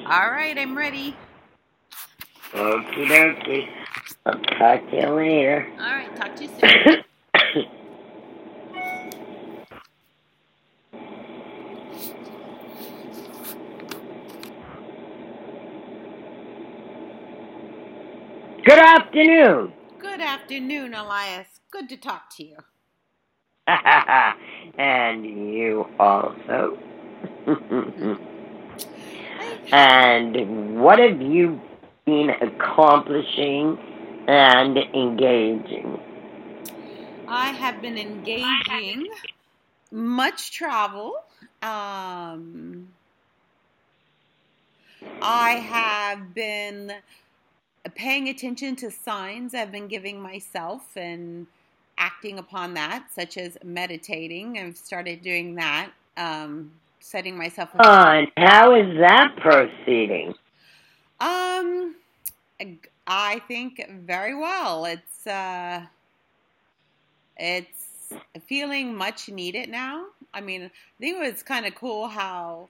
All right, I'm ready. Okie dokie. I'll talk to you later. All right, talk to you soon. Good afternoon. Good afternoon, Elias. Good to talk to you. And you also. I, And what have you been accomplishing and engaging? I have been engaging much travel. I have been paying attention to signs I've been giving myself and acting upon that, such as meditating. I've started doing that, setting myself a And how is that proceeding? Um, I think very well. It's feeling much needed now. I mean, I think it was kind of cool how,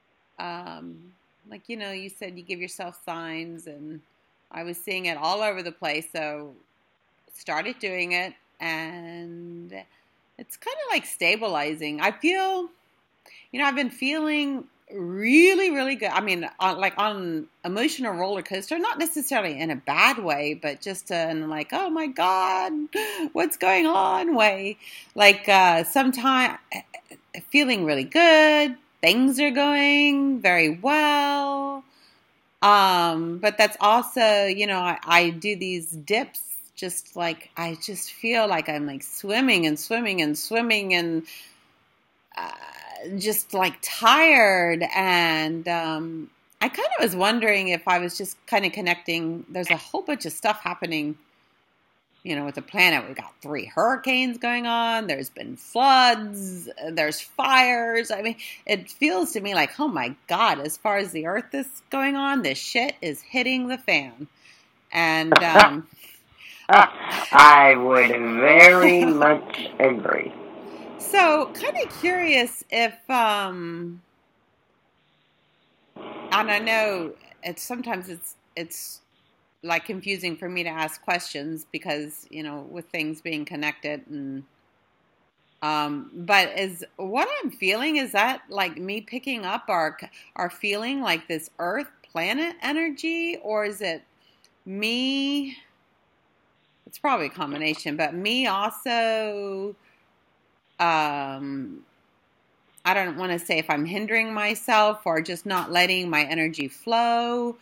like you said you give yourself signs, and I was seeing it all over the place. So started doing it, and it's kind of like stabilizing. I feel I've been feeling really, really good. I mean, on emotional roller coaster, not necessarily in a bad way, but just in like, oh my God, what's going on way. Like, sometime feeling really good. Things are going very well. But that's also, I do these dips just like, I just feel like I'm like swimming and swimming and swimming and, uh, just like tired, and I kind of was wondering if I was just kind of connecting. There's a whole bunch of stuff happening, with the planet. We've got 3 hurricanes going on. There's been floods. There's fires. I mean, it feels to me like, oh my God, as far as the Earth is going on, this shit is hitting the fan. And I would very much agree. so kind of curious if and I know sometimes it's like confusing for me to ask questions because with things being connected, and but is what I'm feeling, is that like me picking up our feeling like this Earth planet energy, or is it me? It's probably a combination, but me also. Um, I don't want to say if I'm hindering myself or just not letting my energy flow.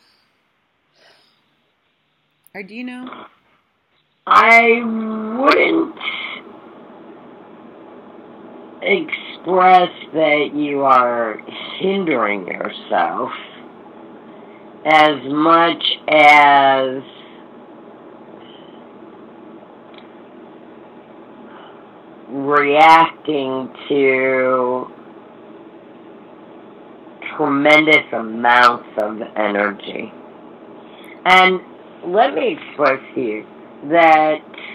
Or do you know? I wouldn't express that you are hindering yourself as much as reacting to tremendous amounts of energy. And let me express to you that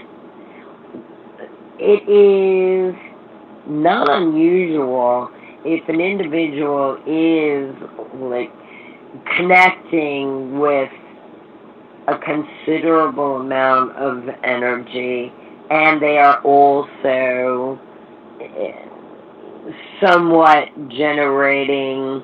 it is not unusual if an individual is like connecting with a considerable amount of energy, and they are also somewhat generating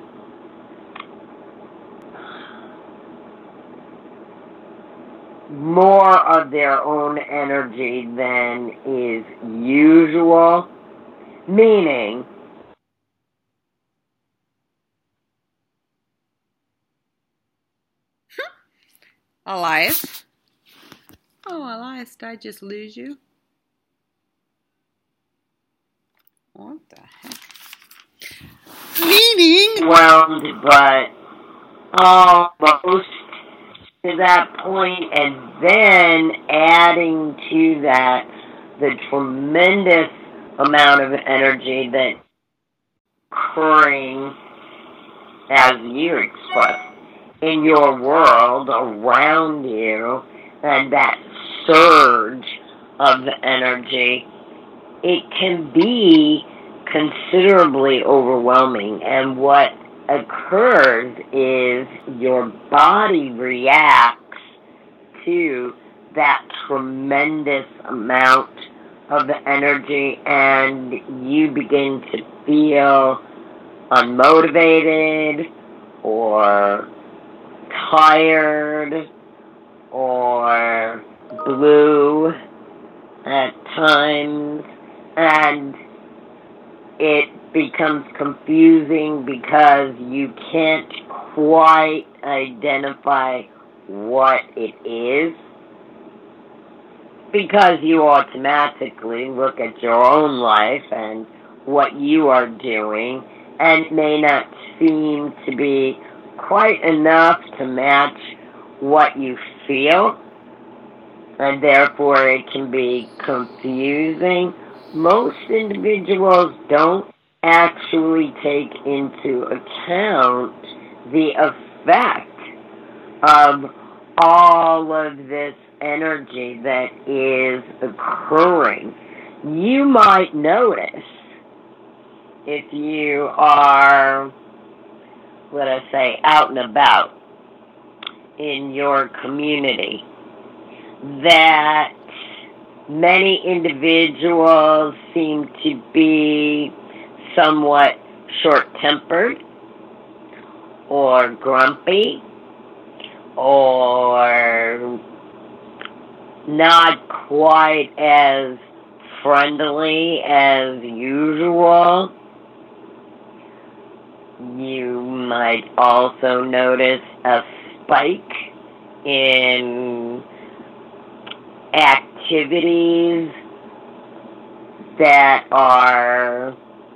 more of their own energy than is usual, meaning Elias? Oh, Elias, did I just lose you? What the heck? Meaning? well, but almost to that point, and then adding to that the tremendous amount of energy that's occurring, as you expressed, in your world around you, and that surge of energy, it can be considerably overwhelming. And what occurs is your body reacts to that tremendous amount of energy, and you begin to feel unmotivated or tired or blue at times, and it becomes confusing because you can't quite identify what it is, because you automatically look at your own life and what you are doing, and it may not seem to be quite enough to match what you feel, and therefore it can be confusing. Most individuals don't actually take into account the effect of all of this energy that is occurring. You might notice, if you are, let us say, out and about in your community, that many individuals seem to be somewhat short-tempered or grumpy or not quite as friendly as usual. You might also notice a spike in activities that are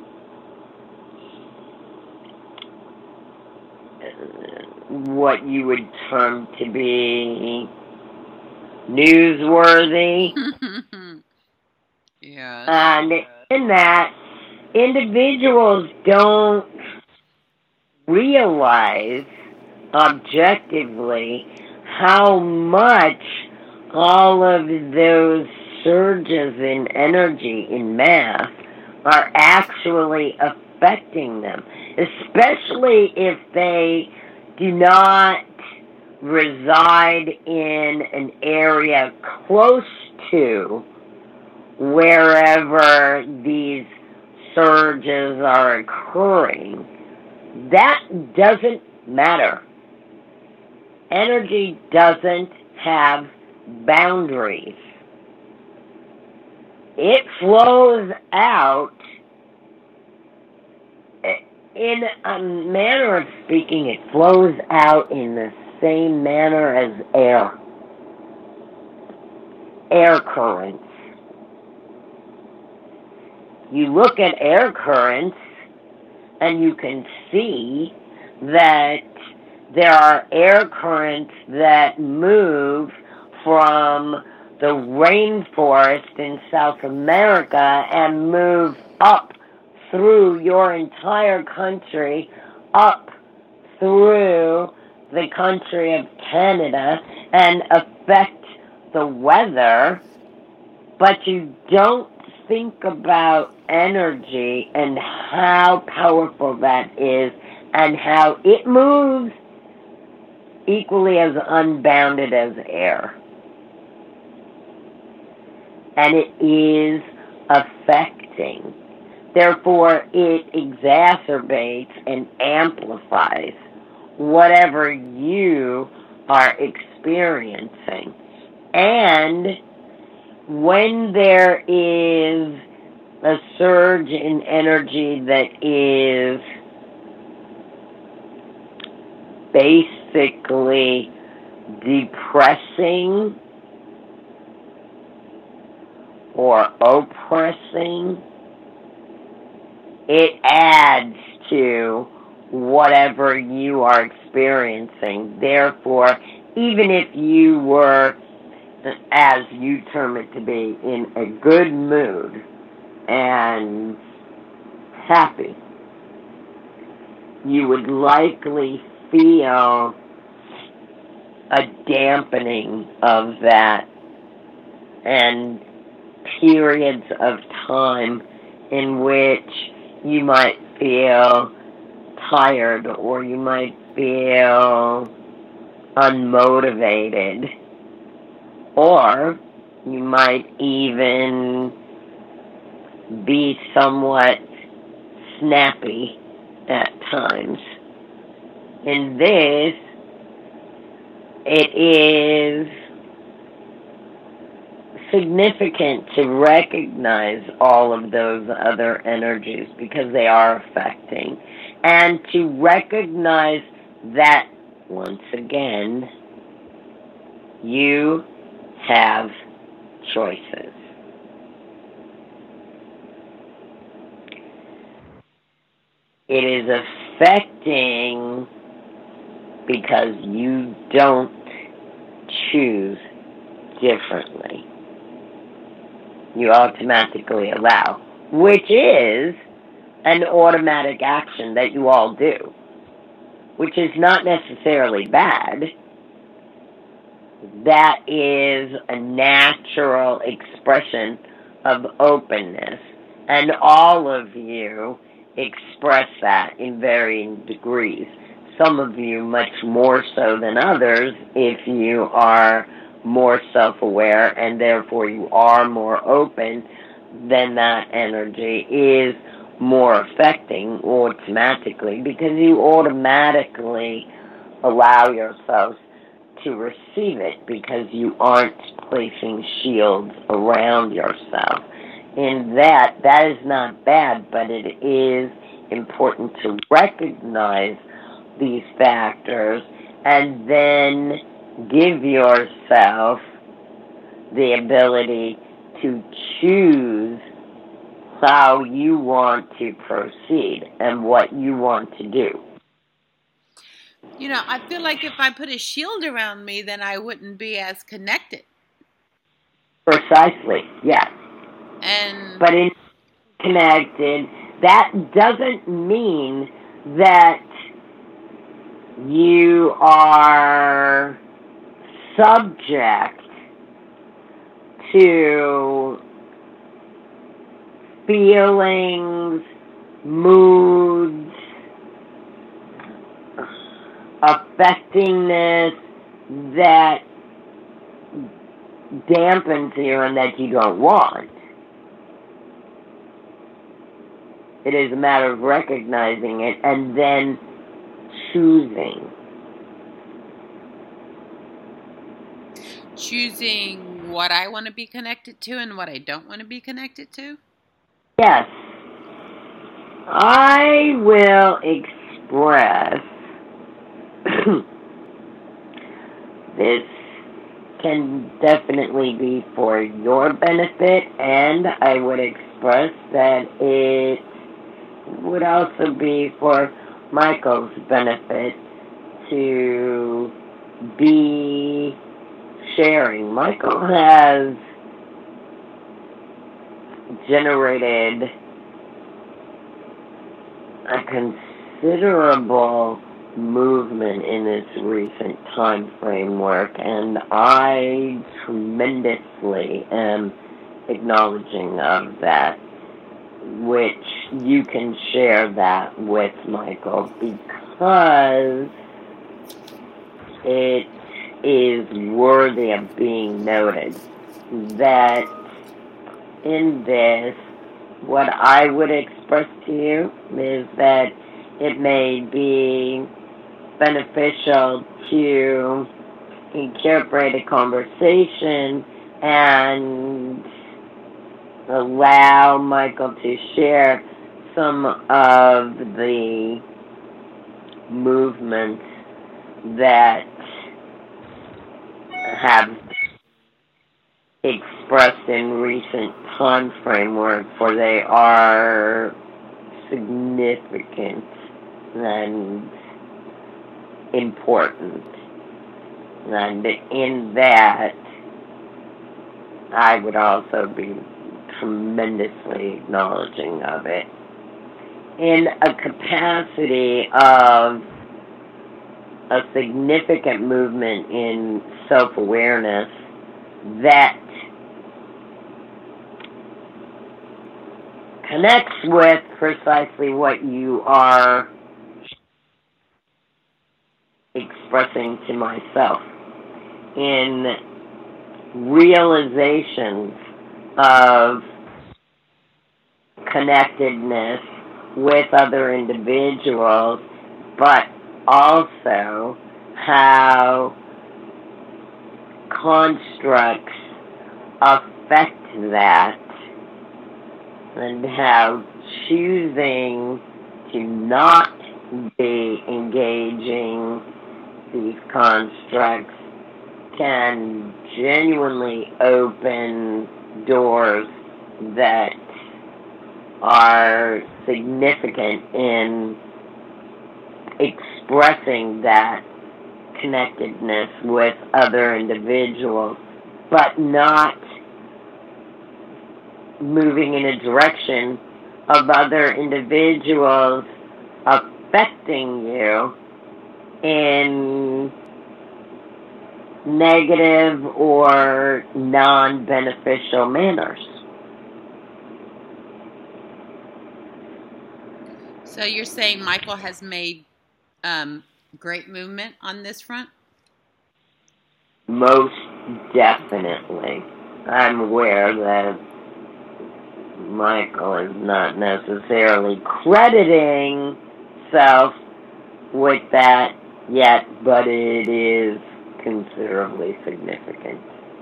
what you would term to be newsworthy. Yeah. And in that, individuals don't realize objectively how much all of those surges in energy in mass are actually affecting them, especially if they do not reside in an area close to wherever these surges are occurring. That doesn't matter. Energy doesn't have boundaries. It flows out, in a manner of speaking, it flows out in the same manner as air currents. You look at air currents and you can see that there are air currents that move from the rainforest in South America and move up through your entire country, up through the country of Canada, and affect the weather, but you don't think about energy and how powerful that is and how it moves equally as unbounded as air. And it is affecting. Therefore, it exacerbates and amplifies whatever you are experiencing. And when there is a surge in energy that is basically depressing or oppressing, it adds to whatever you are experiencing. Therefore, even if you were, as you term it to be, in a good mood and happy, you would likely feel a dampening of that and periods of time in which you might feel tired, or you might feel unmotivated, or you might even be somewhat snappy at times. In this, it is significant to recognize all of those other energies because they are affecting, and to recognize that, once again, you have choices. It is affecting because you don't choose differently. You automatically allow, which is an automatic action that you all do, which is not necessarily bad. That is a natural expression of openness, and all of you express that in varying degrees. Some of you much more so than others if you are more self-aware and therefore you are more open, then that energy is more affecting automatically because you automatically allow yourselves to receive it because you aren't placing shields around yourself. In that is not bad, but it is important to recognize these factors and then give yourself the ability to choose how you want to proceed and what you want to do. You know, I feel like if I put a shield around me, then I wouldn't be as connected. Precisely, yes. But in connected, that doesn't mean that you are subject to feelings, moods, affectingness that dampens you and that you don't want. It is a matter of recognizing it and then choosing. Choosing what I want to be connected to and what I don't want to be connected to? Yes. I will express this can definitely be for your benefit, and I would express that it would also be for Michael's benefit to be sharing. Michael has generated a considerable movement in this recent time framework, and I tremendously am acknowledging of that, which you can share that with Michael because it is worthy of being noted that in this, what I would express to you is that it may be beneficial to incorporate a conversation and allow Michael to share some of the movements that have expressed in recent time framework, for they are significant and important. And in that, I would also be tremendously acknowledging of it. In a capacity of a significant movement in self-awareness that connects with precisely what you are expressing to myself in realizations of connectedness with other individuals, but also how constructs affect that, and how choosing to not be engaging these constructs can genuinely open doors that are significant in expressing that connectedness with other individuals, but not moving in a direction of other individuals affecting you in negative or non-beneficial manners. So you're saying Michael has made great movement on this front? Most definitely. I'm aware that Michael is not necessarily crediting self with that yet, but it is considerably significant.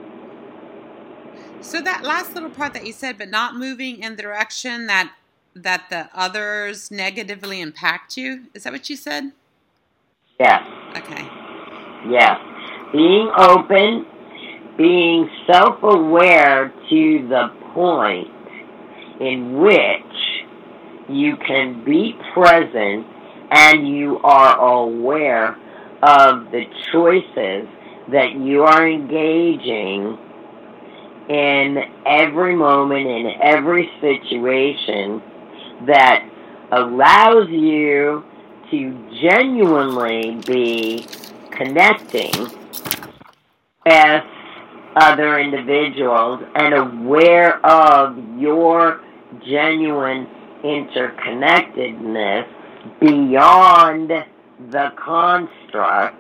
So that last little part that you said, but not moving in the direction that the others negatively impact you, is that what you said? Yes. Okay. Yes. Being open, being self-aware to the point in which you can be present and you are aware of the choices that you are engaging in every moment, in every situation, that allows you to genuinely be connecting with other individuals and aware of your genuine interconnectedness beyond the construct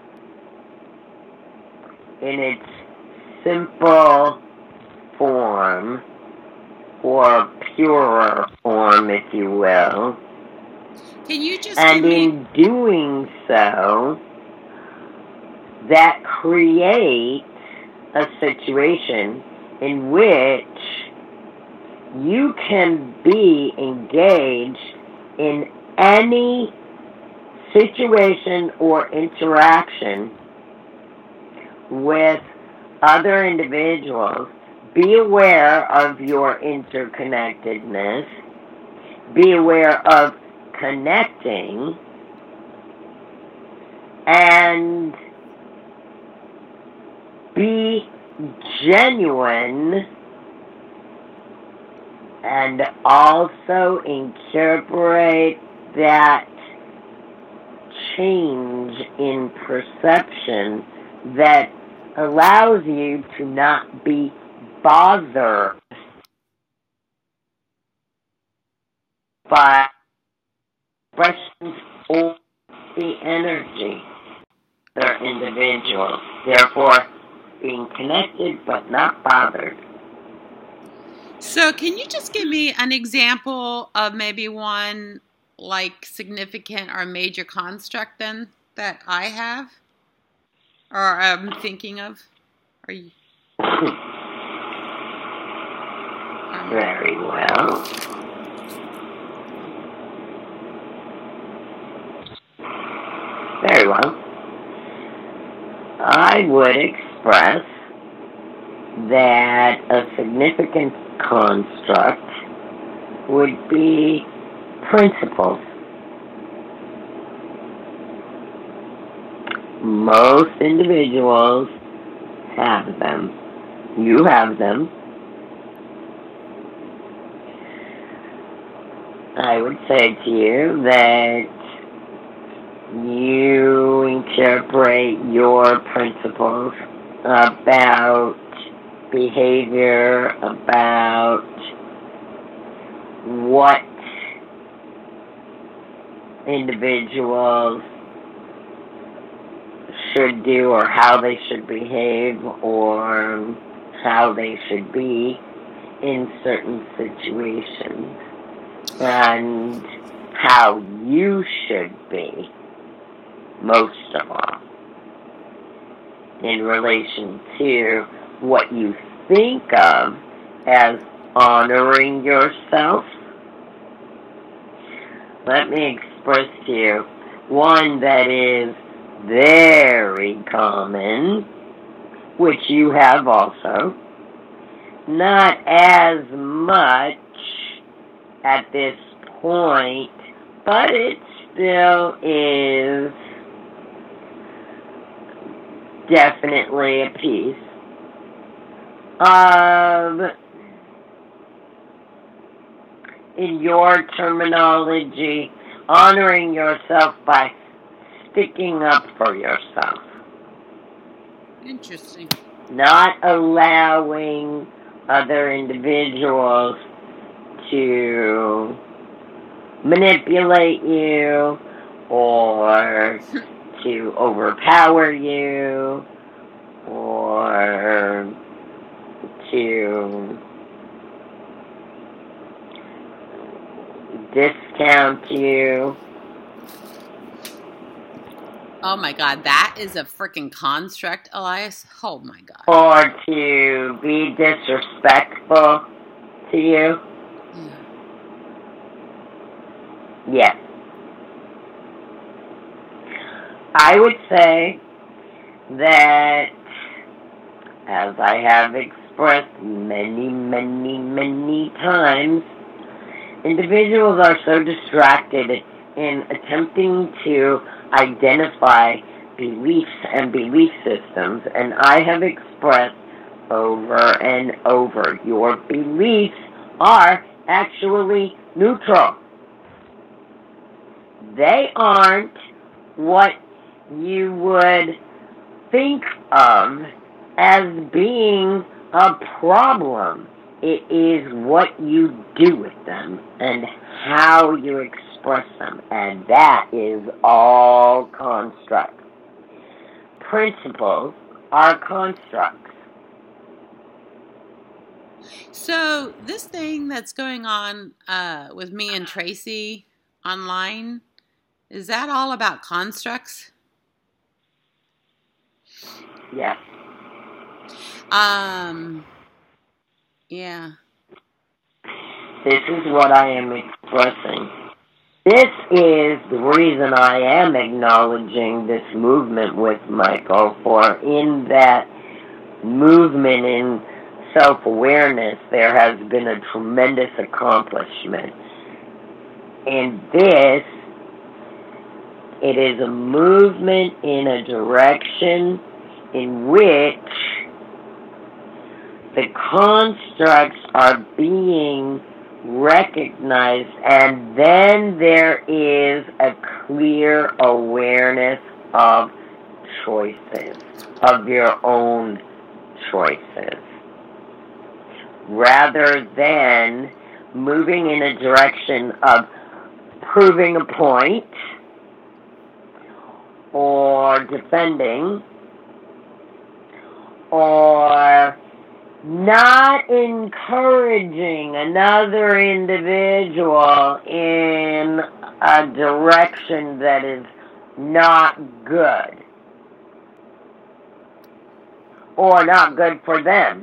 in its simple form, or purer form, if you will. Can you just and in doing so, that creates a situation in which you can be engaged in any situation or interaction with other individuals. Be aware of your interconnectedness. Be aware of connecting, and be genuine, and also incorporate that change in perception that allows you to not be bothered by expressions or the energy of their individuals. Therefore, being connected but not bothered. So can you just give me an example of maybe one like significant or major construct then that I have or I'm thinking of? Are you? Very well. Very well. I would express that a significant construct would be principles. Most individuals have them. You have them. I would say to you that you incorporate your principles about behavior, about what individuals should do or how they should behave or how they should be in certain situations and how you should be most of all in relation to what you think of as honoring yourself. Let me express to you one that is very common, which you have also. Not as much at this point, but it still is definitely a piece of, in your terminology, honoring yourself by sticking up for yourself. Interesting. Not allowing other individuals to manipulate you or to overpower you or to discount you. Oh my God, that is a freaking construct, Elias. Oh my God. Or to be disrespectful to you. Yes. I would say that, as I have expressed many, many, many times, individuals are so distracted in attempting to identify beliefs and belief systems, and I have expressed over and over, your beliefs are actually neutral. They aren't what you would think of as being a problem. It is what you do with them and how you express them, and that is all constructs. Principles are constructs. So this thing that's going on with me and Tracy online, is that all about constructs? Yes. Yeah. This is what I am expressing. This is the reason I am acknowledging this movement with Michael, for in that movement in self-awareness, there has been a tremendous accomplishment. And this, it is a movement in a direction in which the constructs are being recognized, and then there is a clear awareness of choices, of your own choices, rather than moving in a direction of proving a point or defending or not encouraging another individual in a direction that is not good or not good for them,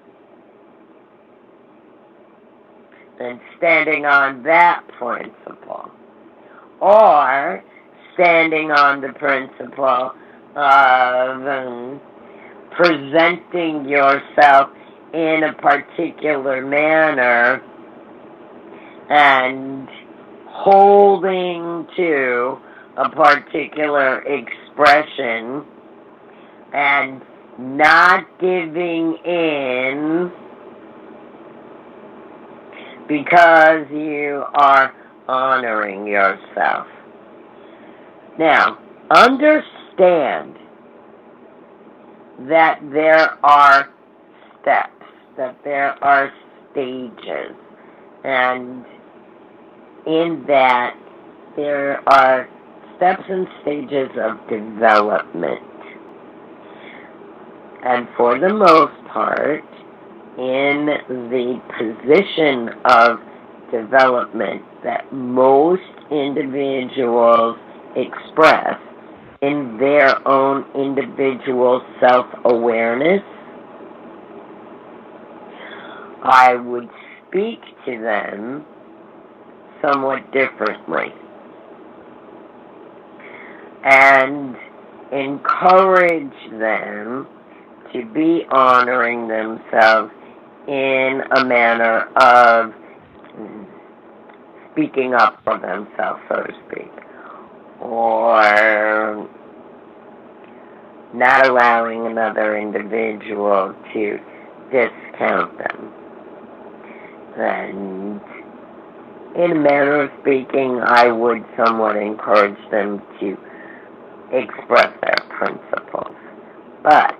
and standing on that principle, or standing on the principle of presenting yourself in a particular manner and holding to a particular expression and not giving in because you are honoring yourself. Now, understand that there are steps, that there are stages, and in that there are steps and stages of development. And for the most part, in the position of development that most individuals express in their own individual self-awareness, I would speak to them somewhat differently and encourage them to be honoring themselves in a manner of speaking up for themselves, so to speak, or not allowing another individual to discount them. And in a manner of speaking, I would somewhat encourage them to express their principles. But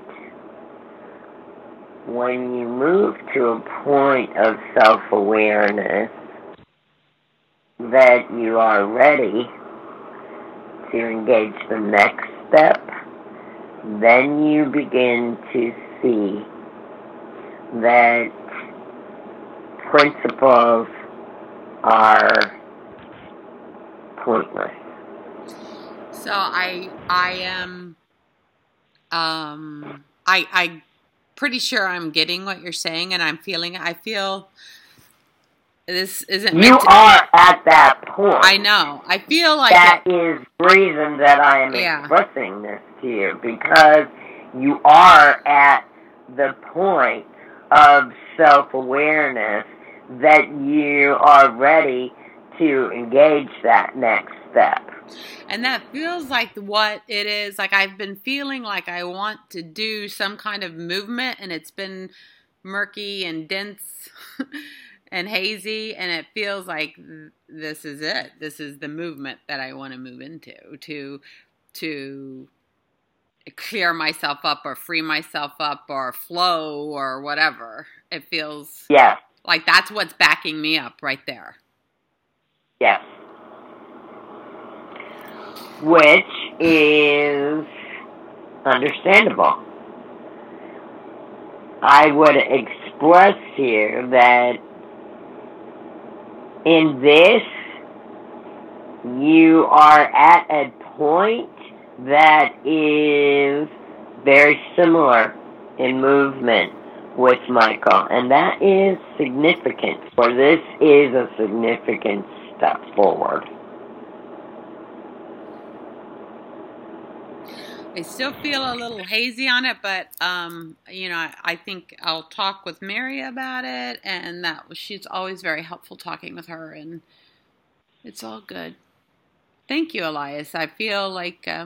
when you move to a point of self-awareness that you are ready to engage the next step, then you begin to see that principles are pointless. So I am I pretty sure I'm getting what you're saying, and I feel this isn't meant You are at that point. I know. I feel like that is the reason that I am expressing this to you, because you are at the point of self-awareness that you are ready to engage that next step. And that feels like what it is. Like I've been feeling like I want to do some kind of movement, and it's been murky and dense and hazy, and it feels like this is it. This is the movement that I want to move into, to clear myself up or free myself up or flow or whatever. It feels like that's what's backing me up right there. Yes. Which is understandable. I would express here that in this, you are at a point that is very similar in movement with Michael, and that is significant, for this is a significant step forward. I still feel a little hazy on it, but I think I'll talk with Mary about it, and she's always very helpful talking with her, and it's all good. Thank you, Elias. I feel like I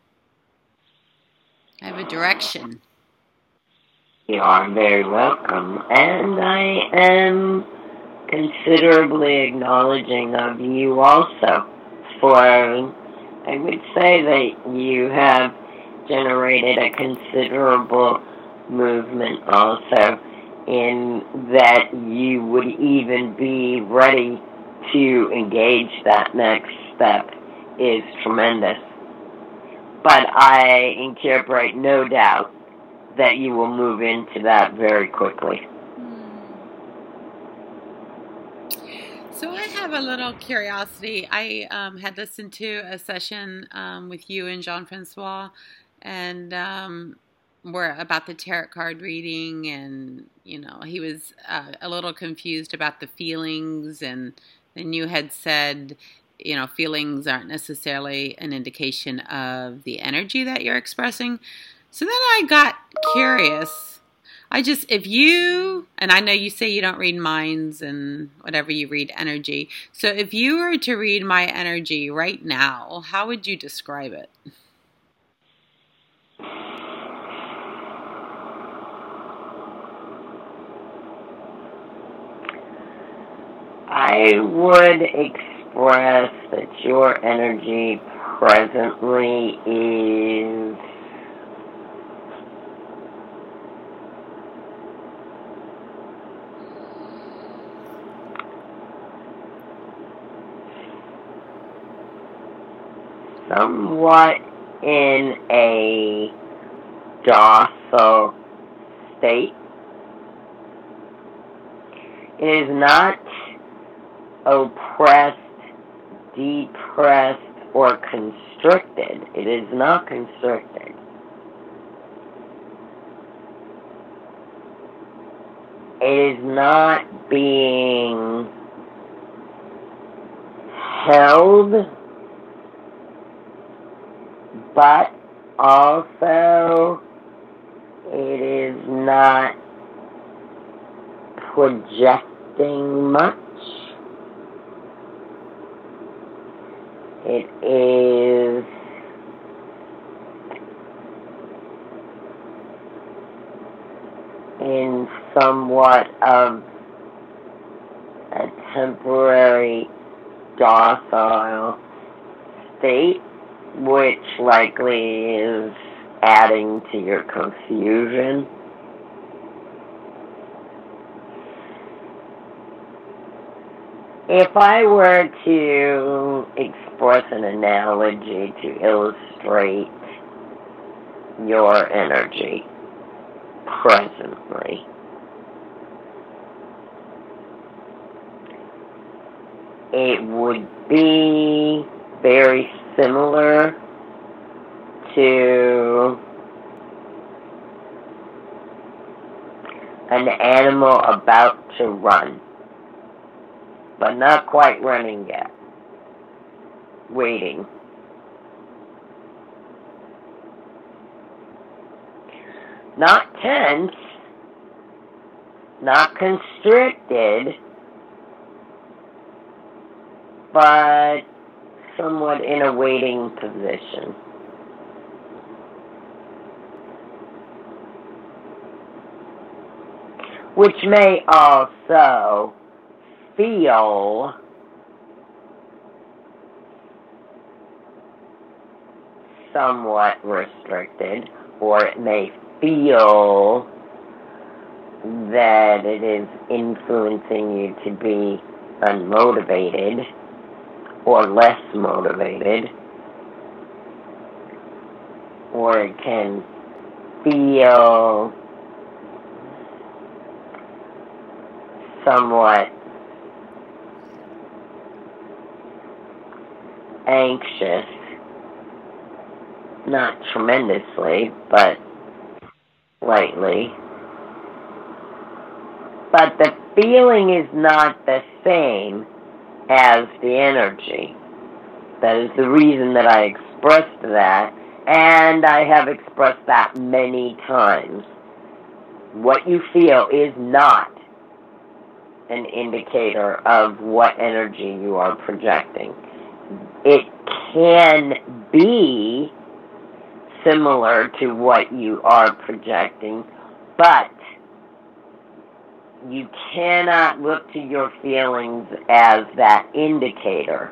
have a direction. You are very welcome, and I am considerably acknowledging of you also, for I would say that you have generated a considerable movement also, in that you would even be ready to engage that next step is tremendous. But I incorporate no doubt that you will move into that very quickly. So I have a little curiosity. I had listened to a session with you and Jean-Francois, and were about the tarot card reading, and he was a little confused about the feelings, and then you had said, feelings aren't necessarily an indication of the energy that you're expressing. So then I got curious. If you, and I know you say you don't read minds and whatever, you read energy. So if you were to read my energy right now, how would you describe it? I would express that your energy presently is somewhat in a docile state. It is not oppressed, depressed, or constricted. It is not constricted. It is not being held, but also it is not projecting much. It is in somewhat of a temporary docile state, which likely is adding to your confusion. If I were to express an analogy to illustrate your energy presently, it would be very similar to an animal about to run, but not quite running yet, waiting. Not tense, not constricted, but somewhat in a waiting position. Which may also feel somewhat restricted, or it may feel that it is influencing you to be unmotivated or less motivated, or it can feel somewhat anxious, not tremendously, but lightly. But the feeling is not the same as the energy. That is the reason that I expressed that, and I have expressed that many times. What you feel is not an indicator of what energy you are projecting. It can be similar to what you are projecting, but you cannot look to your feelings as that indicator.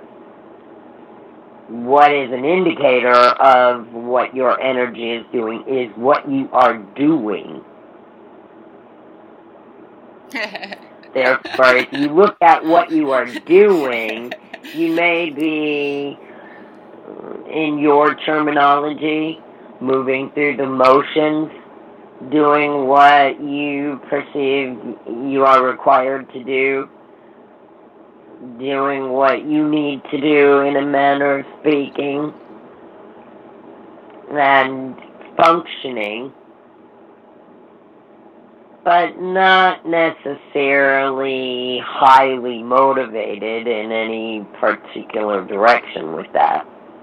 What is an indicator of what your energy is doing is what you are doing. Therefore, if you look at what you are doing, you may be, in your terminology, moving through the motions, doing what you perceive you are required to do, doing what you need to do in a manner of speaking, and functioning, but not necessarily highly motivated in any particular direction with that.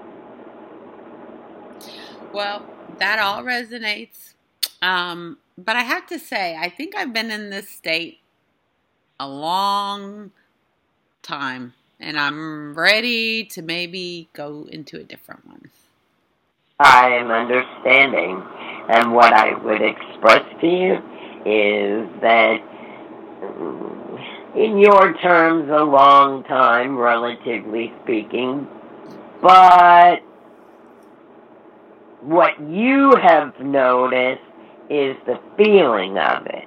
Well, that all resonates. But I have to say, I think I've been in this state a long time, and I'm ready to maybe go into a different one. I am understanding, and what I would express to you is that, in your terms, a long time, relatively speaking, but what you have noticed is the feeling of it.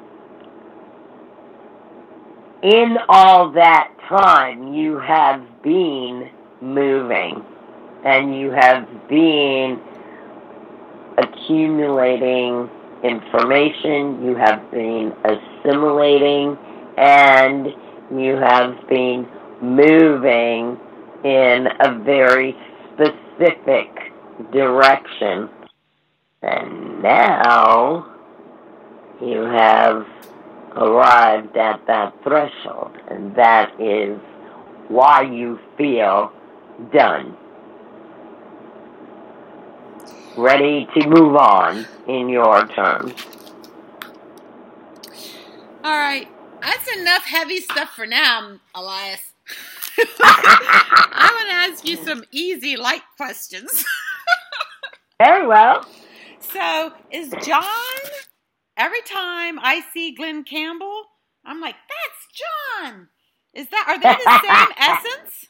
In all that time, you have been moving, and you have been accumulating information, you have been assimilating, and you have been moving in a very specific direction. And now you have arrived at that threshold, and that is why you feel done. Ready to move on in your terms. All right. That's enough heavy stuff for now, Elias. I'm going to ask you some easy, light questions. Very well. So, is John, every time I see Glenn Campbell, I'm like, that's John. Are they the same essence?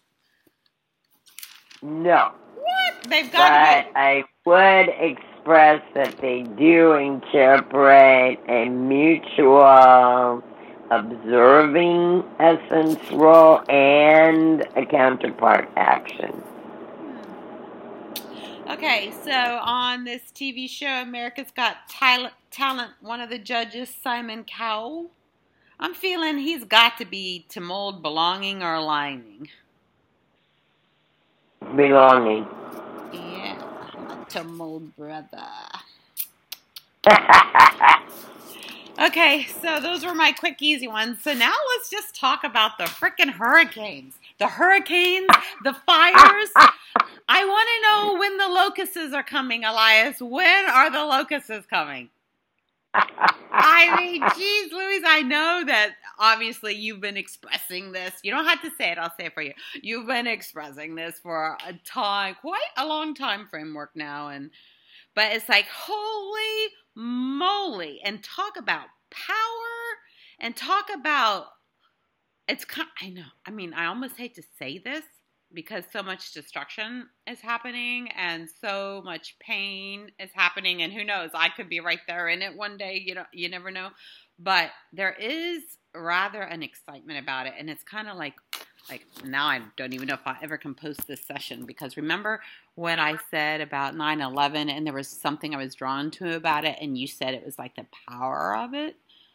No. What? They've got But I would express that they do incorporate a mutual observing essence role and a counterpart action. Okay, so on this TV show, America's Got Talent, one of the judges, Simon Cowell, I'm feeling he's got to be to mold belonging or aligning. Belonging. Yeah, I'm a to mold brother. Okay, so those were my quick, easy ones. So now let's just talk about the frickin' hurricanes. The hurricanes, the fires. I want to know when the locusts are coming, Elias. When are the locusts coming? I mean, geez, Louise, I know that obviously you've been expressing this. You don't have to say it. I'll say it for you. You've been expressing this for a time, quite a long time framework now. But it's like, holy moly. And talk about power and talk about, I know. I mean, I almost hate to say this because so much destruction is happening and so much pain is happening. And who knows, I could be right there in it one day. You never know. But there is rather an excitement about it. And it's kind of like now I don't even know if I ever can post this session, because remember when I said about 9/11 and there was something I was drawn to about it, and you said it was like the power of it?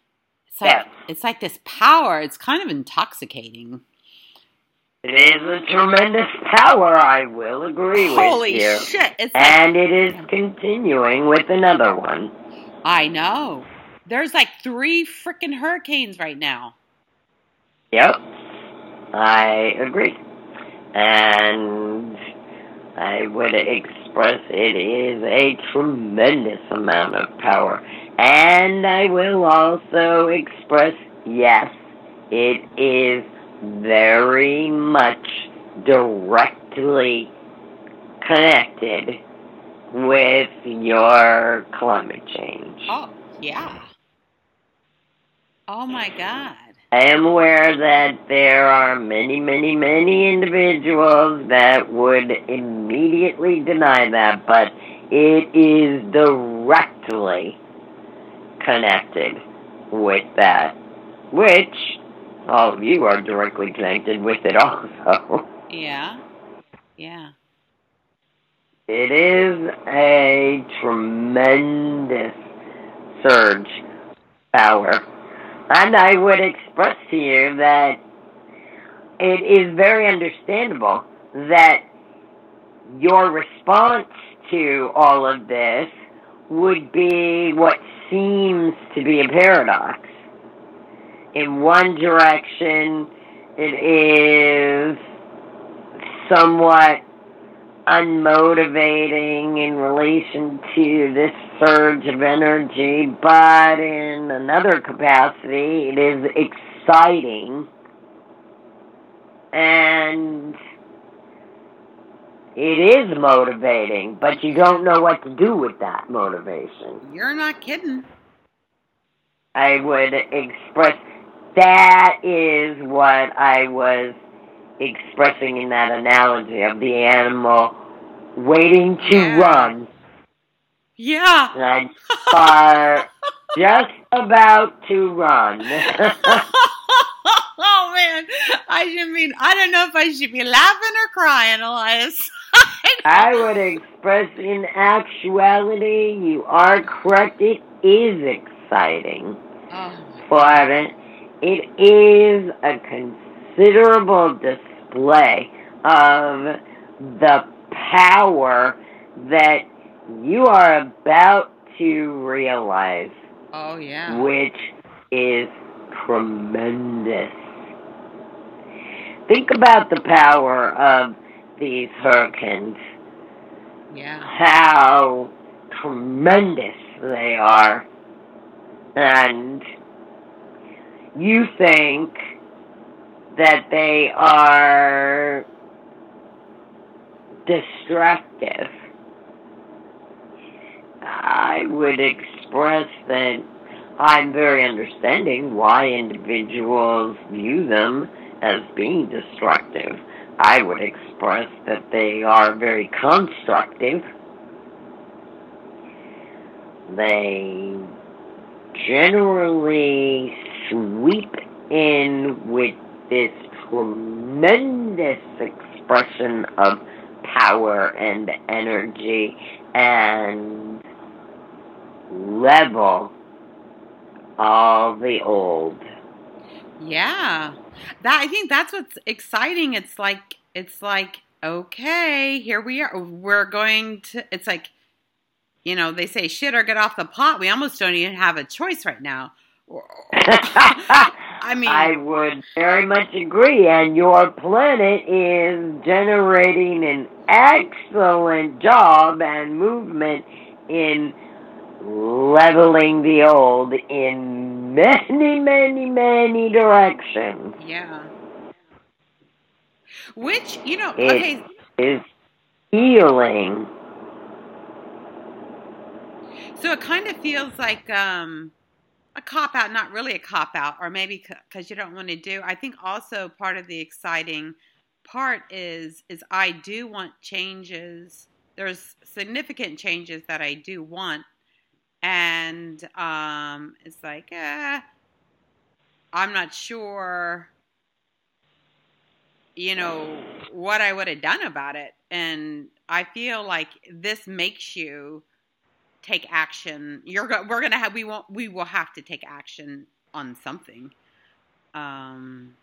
It's like this power. It's kind of intoxicating. It is a tremendous power, I will agree with you. Holy shit. And it is continuing with another one. I know. There's like 3 freaking hurricanes right now. Yep. I agree. And I would express it is a tremendous amount of power. And I will also express, yes, it is very much directly connected with your climate change. Oh, yeah. Oh, my God. I am aware that there are many, many, many individuals that would immediately deny that, but it is directly connected with that, which all of you are directly connected with it also. Yeah. Yeah. It is a tremendous surge power. And I would express to you that it is very understandable that your response to all of this would be what seems to be a paradox. In one direction, it is somewhat unmotivating in relation to this surge of energy, but in another capacity, it is exciting and it is motivating, but you don't know what to do with that motivation. You're not kidding. I would express that is what I was expressing in that analogy of the animal waiting to run. Yeah. And are just about to run. Oh, man. I don't know if I should be laughing or crying, Elias. I would express in actuality, you are correct. It is exciting, Oh, but it is a considerable display of the power that you are about to realize, oh yeah. which is tremendous. Think about the power of these hurricanes, Yeah. how tremendous they are, and you think that they are destructive. I would express that I'm very understanding why individuals view them as being destructive. I would express that they are very constructive. They generally sweep in with this tremendous expression of power and energy and level all the old. Yeah. I think that's what's exciting. It's like okay, here we are. We're going to it's like, they say shit or get off the pot. We almost don't even have a choice right now. I I mean, would very much agree, and your planet is generating an excellent job and movement in leveling the old in many, many, many directions. yeah. Which, It okay, is healing. so it kind of feels like a cop out, not really a cop out, or maybe because you don't want to do. I think also part of the exciting part is I do want changes. There's significant changes that I do want, and it's like I'm not sure, what I would have done about it, and I feel like this makes you take action. We're gonna have we will have to take action on something. Um,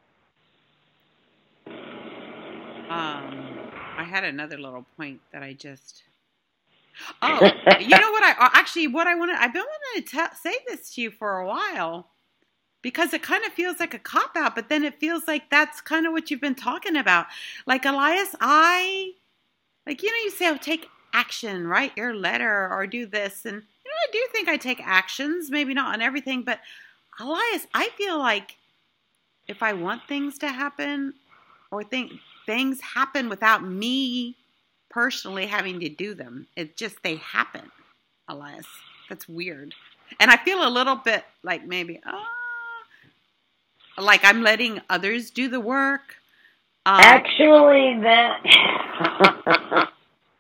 I had another little point that I just. Oh, you know what? What I wanted. I've been wanting to say this to you for a while because it kind of feels like a cop out, but then it feels like that's kind of what you've been talking about. Like Elias, you say, "Oh, take action, write your letter, or do this," and I do think I take actions, maybe not on everything, but Elias, I feel like if I want things to happen, or think things happen without me personally having to do them, they happen, Elias. That's weird, and I feel a little bit like maybe, like I'm letting others do the work. Actually, that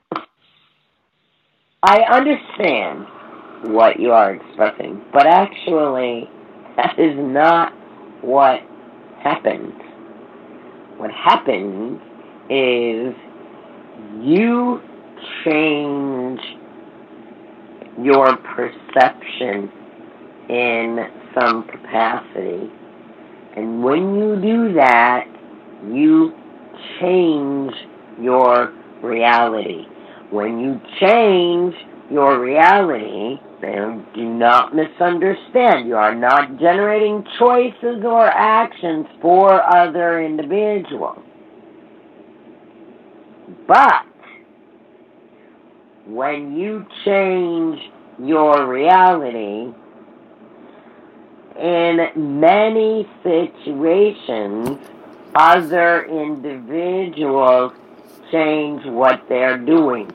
I understand what you are expressing, but actually, that is not what happens. What happens is you change your perception in some capacity. And when you do that, you change your reality. When you change your reality, then do not misunderstand. You are not generating choices or actions for other individuals. But when you change your reality, in many situations, other individuals change what they're doing.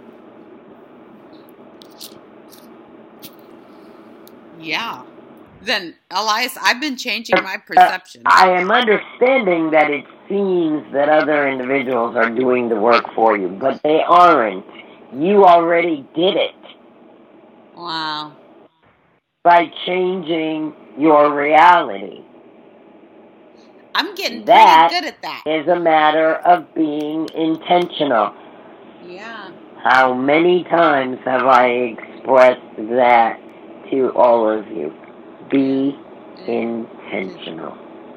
Yeah. Then, Elias, I've been changing my perception. I am understanding that it seems that other individuals are doing the work for you, but they aren't. You already did it. Wow. By changing your reality. I'm getting pretty good at that. Is a matter of being intentional. Yeah. How many times have I expressed that to all of you. Be intentional.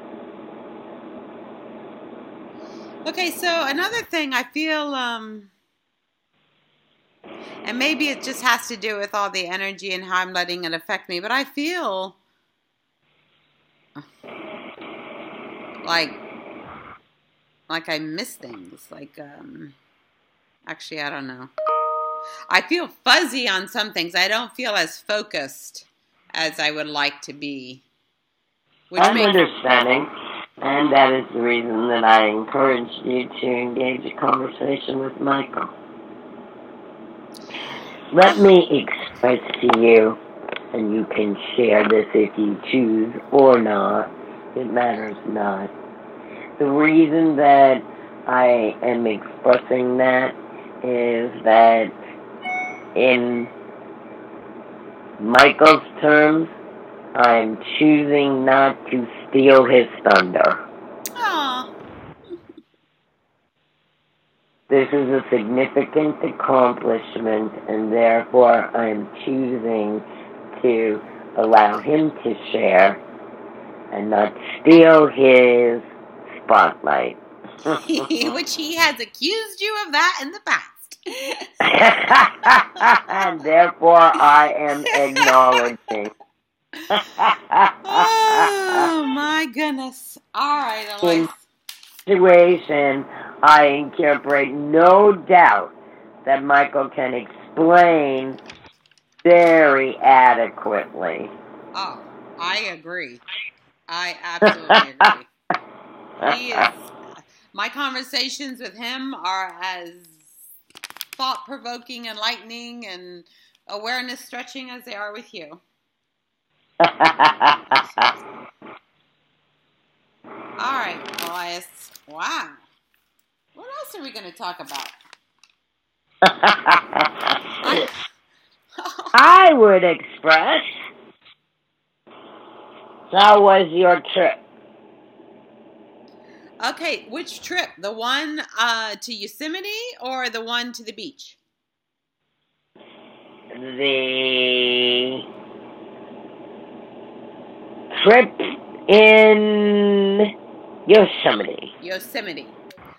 Okay, so another thing I feel, and maybe it just has to do with all the energy and how I'm letting it affect me, but I feel like I miss things. Actually, I don't know. I feel fuzzy on some things. I don't feel as focused as I would like to be. I'm understanding, and that is the reason that I encouraged you to engage a conversation with Michael. Let me express to you, and you can share this if you choose or not. It matters not. The reason that I am expressing that is that in Michael's terms, I'm choosing not to steal his thunder. Aww. This is a significant accomplishment, and therefore I'm choosing to allow him to share and not steal his spotlight. Which he has accused you of that in the past. And therefore I am acknowledging. Oh my goodness. Alright, Elias. Situation, I incorporate no doubt that Michael can explain very adequately. Oh, I agree. I absolutely agree. He is. My conversations with him are as thought-provoking, enlightening, and awareness-stretching as they are with you. All right, Elias. Wow. What else are we going to talk about? I would express, how was your trip? Okay, which trip? The one to Yosemite or the one to the beach? The trip in Yosemite. Yosemite.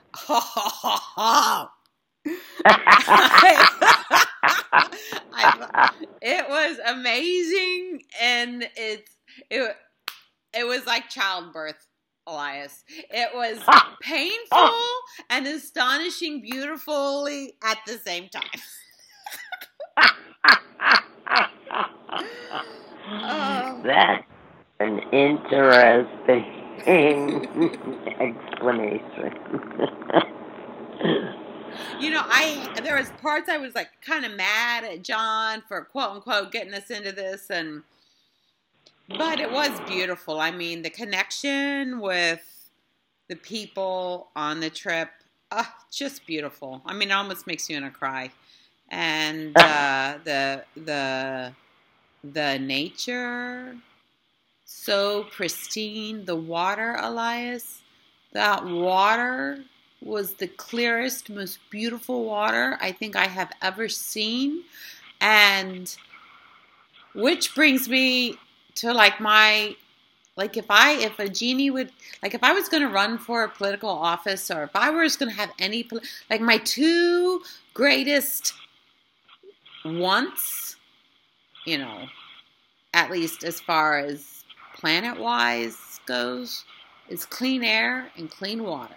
It was amazing, and it was like childbirth, Elias. It was painful and astonishing, beautifully at the same time. That's an interesting explanation. You know, there was parts I was like kind of mad at John for quote unquote getting us into this, but it was beautiful. I mean, the connection with the people on the trip, just beautiful. I mean, it almost makes you want to cry. And the nature, so pristine. The water, Elias, that water was the clearest, most beautiful water I think I have ever seen. And which brings me to if a genie would, if I was going to run for a political office, or if I was going to have any, my two greatest wants, at least as far as planet-wise goes, is clean air and clean water.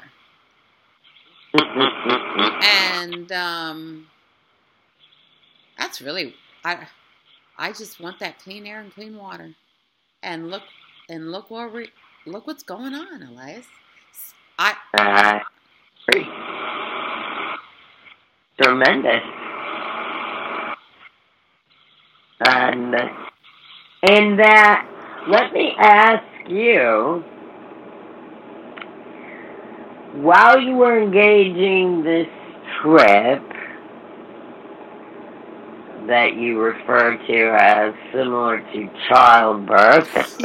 And that's really, I just want that clean air and clean water. And look what's going on, Elias. Tremendous. And in that, let me ask you, while you were engaging this trip that you refer to as similar to childbirth,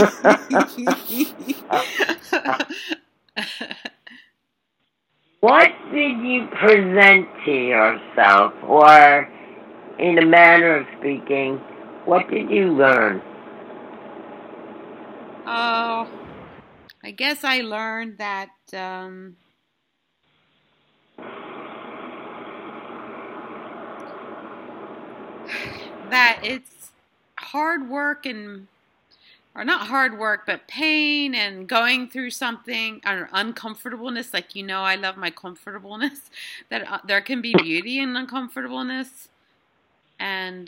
what did you present to yourself, or in a manner of speaking, What did you learn? Oh, I guess I learned that that it's hard work and or not hard work, but pain and going through something or uncomfortableness. Like, I love my comfortableness. That there can be beauty in uncomfortableness, and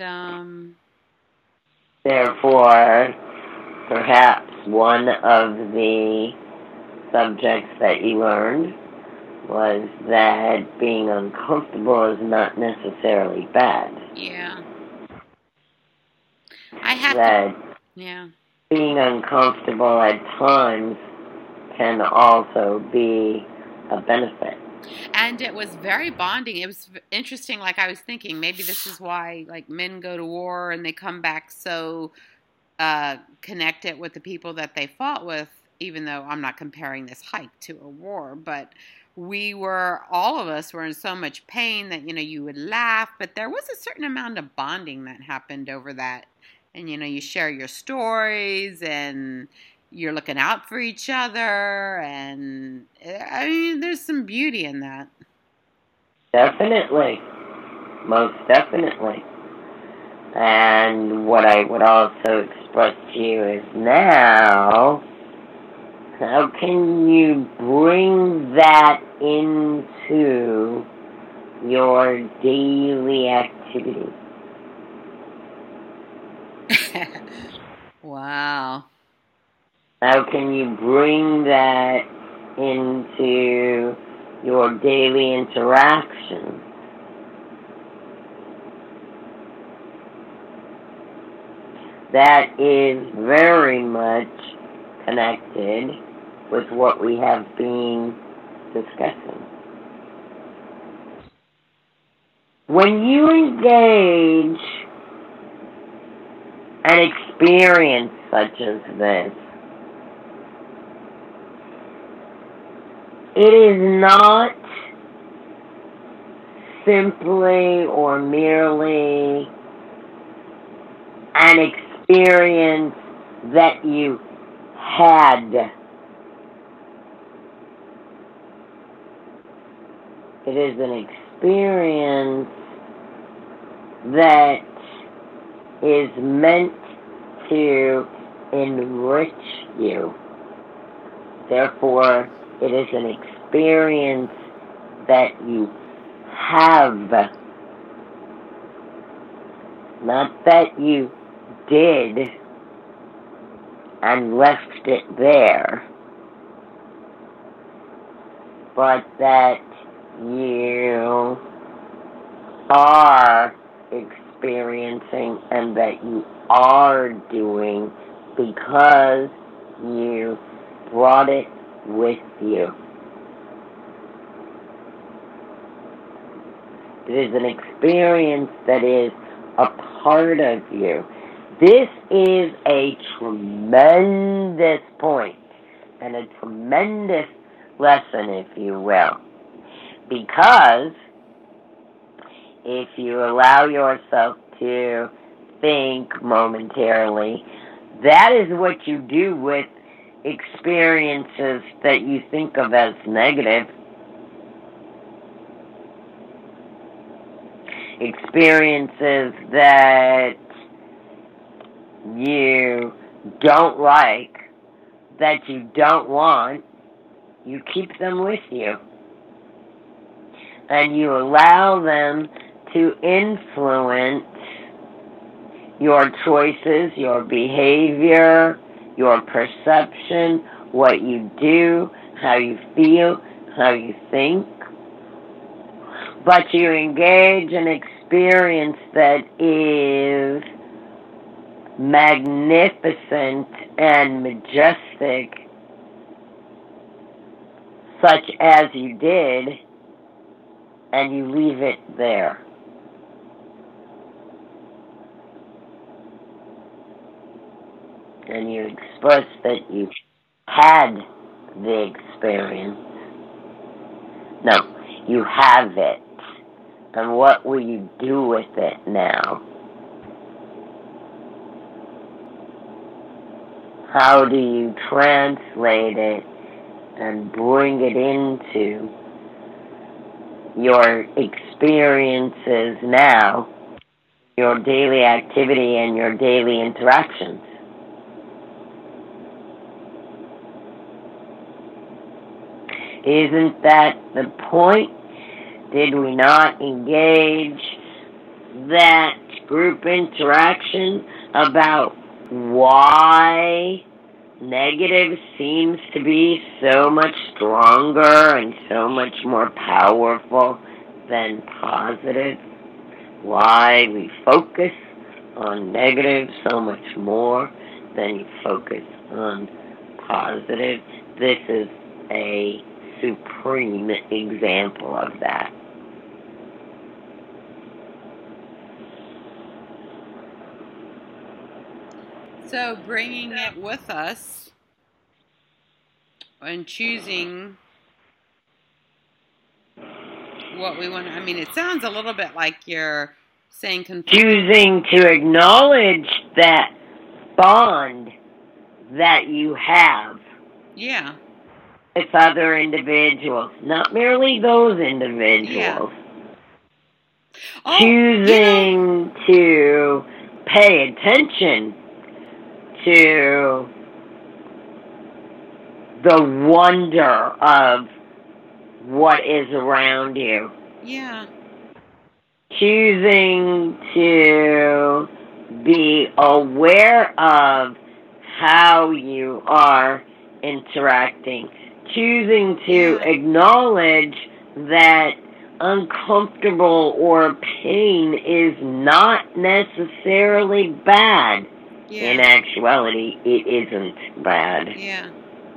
Therefore, perhaps one of the subjects that you learned was that being uncomfortable is not necessarily bad. yeah, I had That to, yeah. being uncomfortable at times can also be a benefit. And it was very bonding. It was interesting. Like I was thinking, maybe this is why like men go to war and they come back so connected with the people that they fought with. Even though I'm not comparing this hike to a war, but all of us were in so much pain that you would laugh, but there was a certain amount of bonding that happened over that, and you share your stories and you're looking out for each other, and I mean, there's some beauty in that. Definitely. Most definitely. And what I would also express to you is now, how can you bring that into your daily activity? Wow. How can you bring that into your daily interaction? That is very much connected with what we have been discussing. When you engage an experience such as this, it is not simply or merely an experience that you had. It is an experience that is meant to enrich you. Therefore, it is an experience that you have, not that you did and left it there, but that you are experiencing and that you are doing because you brought it with you. It is an experience that is a part of you. This is a tremendous point and a tremendous lesson, if you will, because if you allow yourself to think momentarily, that is what you do with experiences that you think of as negative. Experiences that you don't like, that you don't want, you keep them with you. And you allow them to influence your choices, your behavior, your perception, what you do, how you feel, how you think. But you engage an experience that is magnificent and majestic, such as you did, and you leave it there. And you express that you had the experience. No, you have it. And what will you do with it now? how do you translate it and bring it into your experiences now, your daily activity and your daily interactions? Isn't that the point? Did we not engage that group interaction about why negative seems to be so much stronger and so much more powerful than positive? Why we focus on negative so much more than you focus on positive? This is a supreme example of that. So bringing it with us and choosing what we want. I mean, it sounds a little bit like you're saying choosing to acknowledge that bond that you have. Yeah. With other individuals, not merely those individuals. Yeah. Choosing to pay attention to the wonder of what is around you. Yeah. Choosing to be aware of how you are interacting. Choosing to acknowledge that uncomfortable or pain is not necessarily bad. Yeah. In actuality, it isn't bad. Yeah.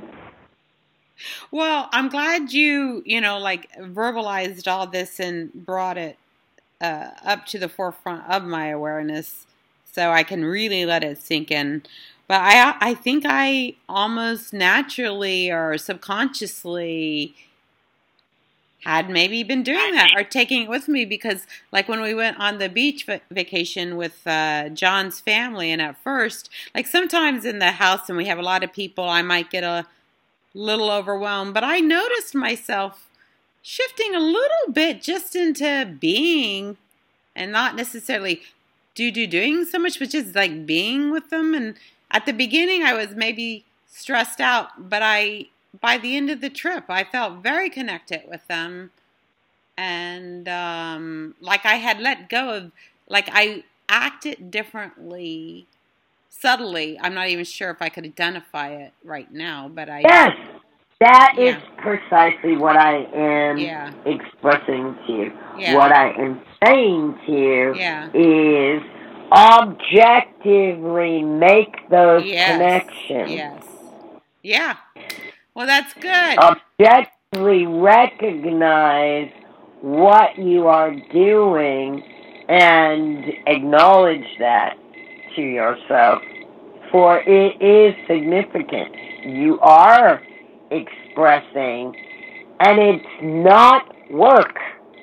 Well, I'm glad you verbalized all this and brought it up to the forefront of my awareness so I can really let it sink in. But I think I almost naturally or subconsciously had maybe been doing that or taking it with me because like when we went on the beach vacation with John's family, and at first, like sometimes in the house and we have a lot of people, I might get a little overwhelmed, but I noticed myself shifting a little bit just into being and not necessarily doing so much, but just like being with them. And at the beginning I was maybe stressed out, but by the end of the trip, I felt very connected with them. And like I had let go of, like I acted differently, subtly. I'm not even sure if I could identify it right now, but I... Yes, that is precisely what I am expressing to you. Yeah. What I am saying to you is objectively make those connections. Yes. Yeah. Well, that's good. Objectively recognize what you are doing and acknowledge that to yourself. For it is significant. You are expressing, and it's not work.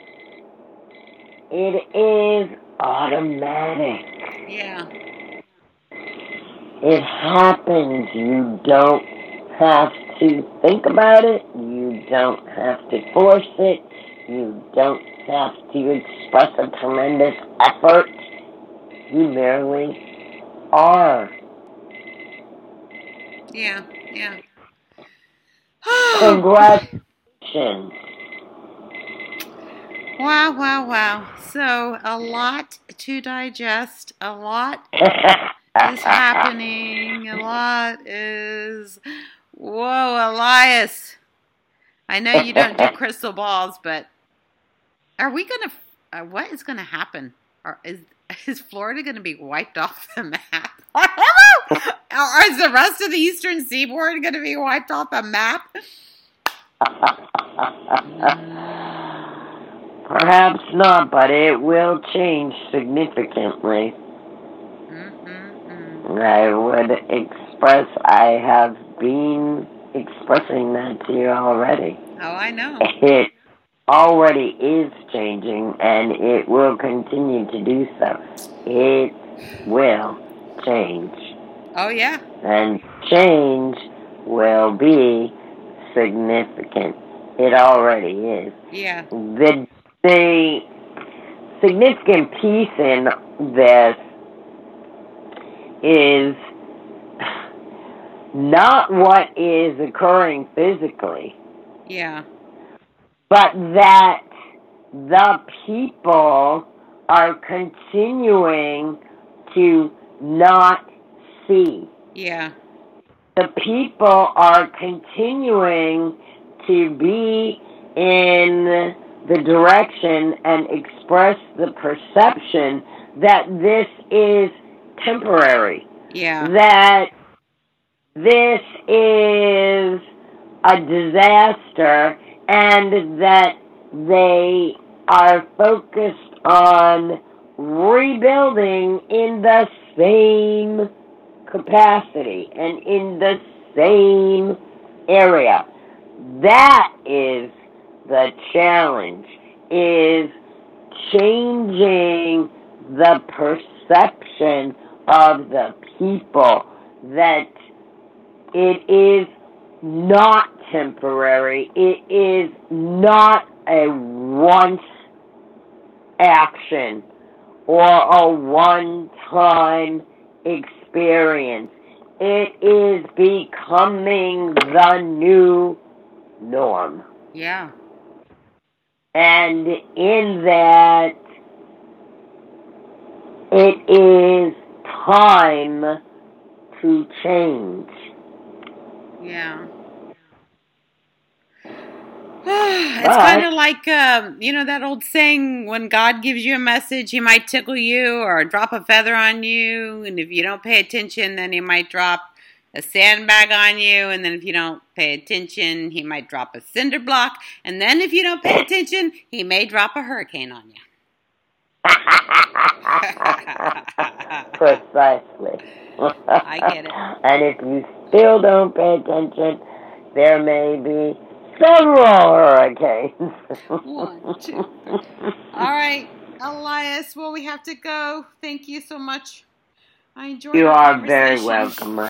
It is automatic. Yeah. It happens. You don't have to think about it. You don't have to force it. You don't have to express a tremendous effort. You merely are. Yeah. Congratulations. Wow. So, a lot to digest. A lot is happening. A lot is... Whoa, Elias. I know you don't do crystal balls, but are we going to... what is going to happen? Is Florida going to be wiped off the map? Or is the rest of the eastern seaboard going to be wiped off the map? Perhaps not, but it will change significantly. I would express, I have been expressing that to you already. Oh, I know. It already is changing, and it will continue to do so. It will change. Oh, yeah. And change will be significant. It already is. Yeah. The significant piece in this is not what is occurring physically, Yeah. but that the people are continuing to not see. Yeah. The people are continuing to be in the direction and express the perception that this is temporary, Yeah. that this is a disaster, and that they are focused on rebuilding in the same capacity and in the same area. That is the challenge, is changing the perception of the people that it is not temporary. It is not a once action or a one-time experience. It is becoming the new norm. Yeah. And in that, it is time to change. Yeah. It's kind of like, that old saying, when God gives you a message, he might tickle you or drop a feather on you. And if you don't pay attention, then he might drop a sandbag on you. And then if you don't pay attention, he might drop a cinder block. And then if you don't pay attention, he may drop a hurricane on you. Precisely. I get it. And if you still don't pay attention, there may be several hurricanes. 1, 2, 3. All right, Elias. Well, we have to go. Thank you so much. I enjoyed You our are conversation. very welcome.